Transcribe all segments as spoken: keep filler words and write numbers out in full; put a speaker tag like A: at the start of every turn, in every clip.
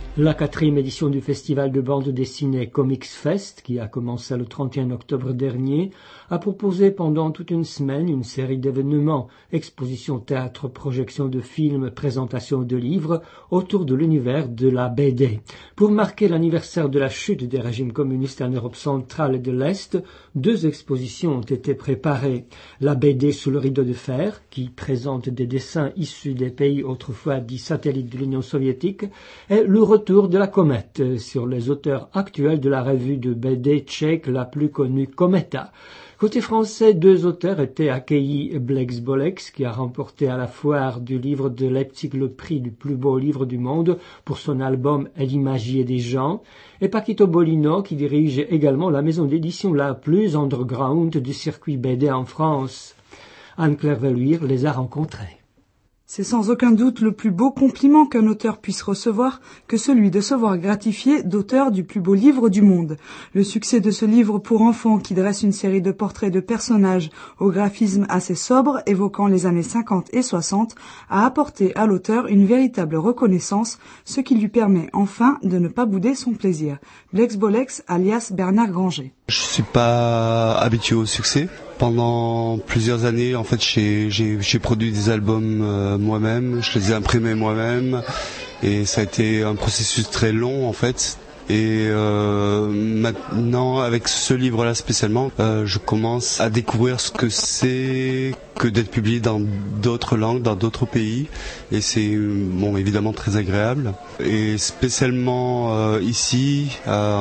A: La quatrième édition du festival de bande dessinée Comics Fest, qui a commencé le trente et un octobre dernier, a proposé pendant toute une semaine une série d'événements, expositions, théâtre, projections de films, présentations de livres autour de l'univers de la B D. Pour marquer l'anniversaire de la chute des régimes communistes en Europe centrale et de l'Est, deux expositions ont été préparées. La B D sous le rideau de fer, qui présente des dessins issus des pays autrefois dits satellites de l'Union soviétique, et le retour de la comète sur les auteurs actuels de la revue de B D tchèque la plus connue Cometa. Côté français, deux auteurs étaient accueillis, Blex Bolex, qui a remporté à la foire du livre de Leipzig le prix du plus beau livre du monde pour son album L'imagier des gens, et Paquito Bolino, qui dirige également la maison d'édition la plus underground du circuit B D en France. Anne-Claire Veluire les a rencontrés.
B: C'est sans aucun doute le plus beau compliment qu'un auteur puisse recevoir que celui de se voir gratifié d'auteur du plus beau livre du monde. Le succès de ce livre pour enfants qui dresse une série de portraits de personnages au graphisme assez sobre évoquant les années cinquante et soixante a apporté à l'auteur une véritable reconnaissance, ce qui lui permet enfin de ne pas bouder son plaisir. Blex Bolex alias Bernard Granger.
C: Je suis pas habitué au succès. Pendant plusieurs années, en fait, j'ai, j'ai, j'ai produit des albums euh, moi-même, je les ai imprimés moi-même, et ça a été un processus très long, en fait. Et euh, maintenant, avec ce livre-là spécialement, euh, je commence à découvrir ce que c'est que d'être publié dans d'autres langues, dans d'autres pays, et c'est bon évidemment très agréable. Et spécialement euh, ici, euh,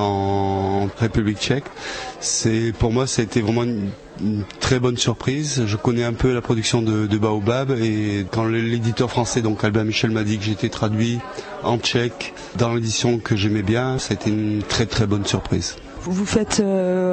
C: en République tchèque, c'est pour moi ça a été vraiment une une très bonne surprise. Je connais un peu la production de, de Baobab, et quand l'éditeur français, donc Albin Michel, m'a dit que j'étais traduit en tchèque dans l'édition que j'aimais bien, ça a été une très très bonne surprise.
B: Vous faites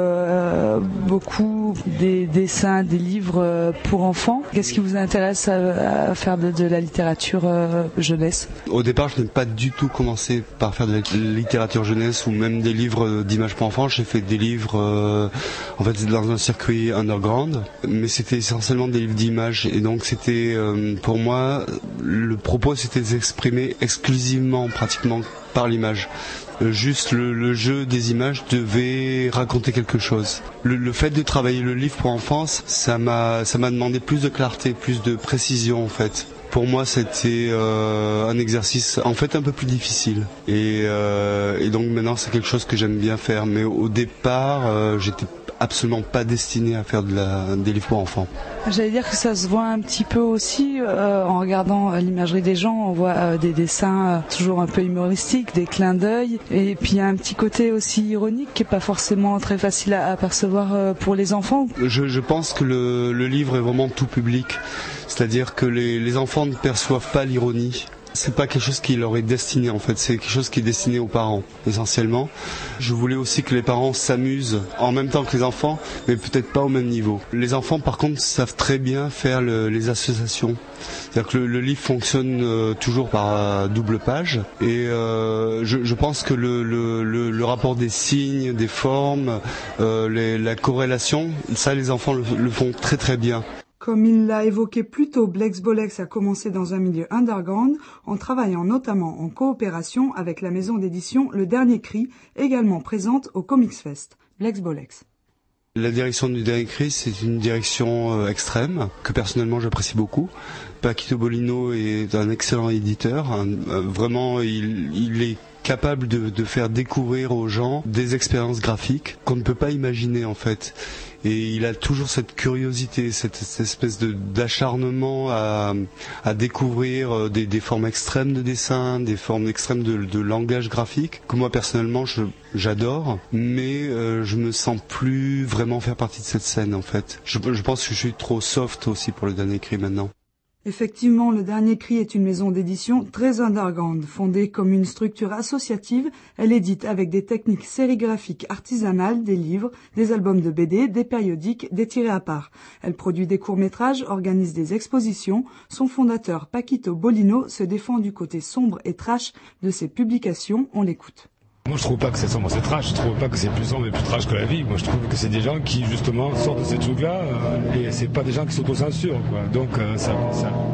B: euh, beaucoup des dessins, des livres pour enfants. Qu'est-ce qui vous intéresse à, à faire de, de la littérature euh, jeunesse ?
C: Au départ, je n'ai pas du tout commencé par faire de la littérature jeunesse ou même des livres d'images pour enfants. J'ai fait des livres, euh, en fait, dans un circuit underground, mais c'était essentiellement des livres d'images. Et donc, c'était, euh, pour moi, le propos, c'était de s'exprimer exclusivement, pratiquement, par l'image. Juste le, le jeu des images devait raconter quelque chose. Le, le fait de travailler le livre pour enfants, ça m'a, ça m'a demandé plus de clarté, plus de précision en fait. Pour moi, c'était euh, un exercice en fait un peu plus difficile. Et, euh, et donc maintenant, c'est quelque chose que j'aime bien faire. Mais au départ, euh, j'étais absolument pas destiné à faire de la, des livres pour enfants.
B: J'allais dire que ça se voit un petit peu aussi euh, en regardant euh, l'imagerie des gens. On voit euh, des dessins euh, toujours un peu humoristiques, des clins d'œil, et puis il y a un petit côté aussi ironique qui est pas forcément très facile à apercevoir euh, pour les enfants.
C: Je, je pense que le, le livre est vraiment tout public, c'est-à-dire que les, les enfants ne perçoivent pas l'ironie. C'est pas quelque chose qui leur est destiné en fait, c'est quelque chose qui est destiné aux parents essentiellement. Je voulais aussi que les parents s'amusent en même temps que les enfants, mais peut-être pas au même niveau. Les enfants par contre savent très bien faire le, les associations. C'est-à-dire que le, le livre fonctionne euh, toujours par euh, double page, et euh, je, je pense que le, le, le, le rapport des signes, des formes, euh, les, la corrélation, ça les enfants le, le font très très bien.
B: Comme il l'a évoqué plus tôt, Blex Bolex a commencé dans un milieu underground en travaillant notamment en coopération avec la maison d'édition Le Dernier Cri, également présente au Comics Fest. Blex Bolex.
C: La direction du Dernier Cri, c'est une direction euh, extrême que personnellement j'apprécie beaucoup. Paquito Bolino est un excellent éditeur. Un, euh, vraiment, il, il est capable de, de faire découvrir aux gens des expériences graphiques qu'on ne peut pas imaginer en fait. Et il a toujours cette curiosité, cette, cette espèce de, d'acharnement à, à découvrir des, des formes extrêmes de dessin, des formes extrêmes de, de langage graphique, que moi personnellement je, j'adore, mais euh, je me sens plus vraiment faire partie de cette scène en fait. Je, je pense que je suis trop soft aussi pour le Dernier Cri maintenant.
B: Effectivement, Le Dernier Cri est une maison d'édition très underground. Fondée comme une structure associative, elle édite avec des techniques sérigraphiques artisanales des livres, des albums de B D, des périodiques, des tirés à part. Elle produit des courts-métrages, organise des expositions. Son fondateur, Paquito Bolino, se défend du côté sombre et trash de ses publications. On l'écoute.
D: Moi je trouve pas que c'est sombre, c'est trash, je trouve pas que c'est plus sombre et plus trash que la vie. Moi je trouve que c'est des gens qui justement sortent de ces trucs là euh, et c'est pas des gens qui s'autocensurent quoi. Donc euh, ça, ça,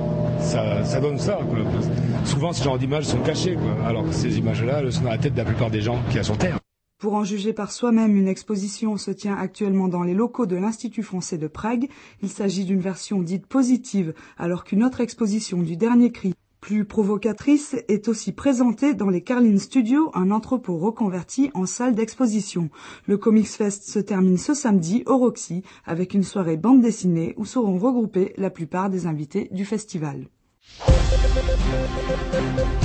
D: ça, ça donne ça, quoi. Souvent, ce genre d'images sont cachées, quoi, alors que ces images-là, elles sont dans la tête de la plupart des gens qui sont sur Terre.
B: Pour en juger par soi-même, une exposition se tient actuellement dans les locaux de l'Institut français de Prague. Il s'agit d'une version dite positive, alors qu'une autre exposition du Dernier Cri, plus provocatrice, est aussi présentée dans les Carlin Studios, un entrepôt reconverti en salle d'exposition. Le Comics Fest se termine ce samedi au Roxy avec une soirée bande dessinée où seront regroupés la plupart des invités du festival.